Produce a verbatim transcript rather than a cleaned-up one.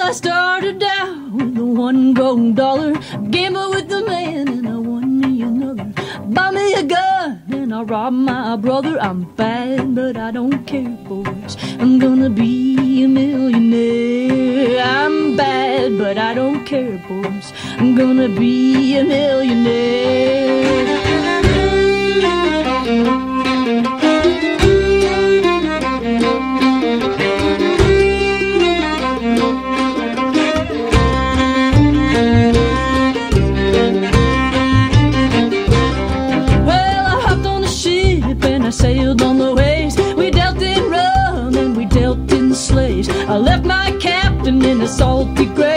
I started out with one gold dollar, gambled with the man, and I won me another. Buy me a gun, and I rob my brother. I'm bad, but I don't care, boys. I'm gonna be a millionaire. I'm bad, but I don't care, boys. I'm gonna be a millionaire. I sailed on the waves. We dealt in rum and we dealt in slaves. I left my captain in a salty grave.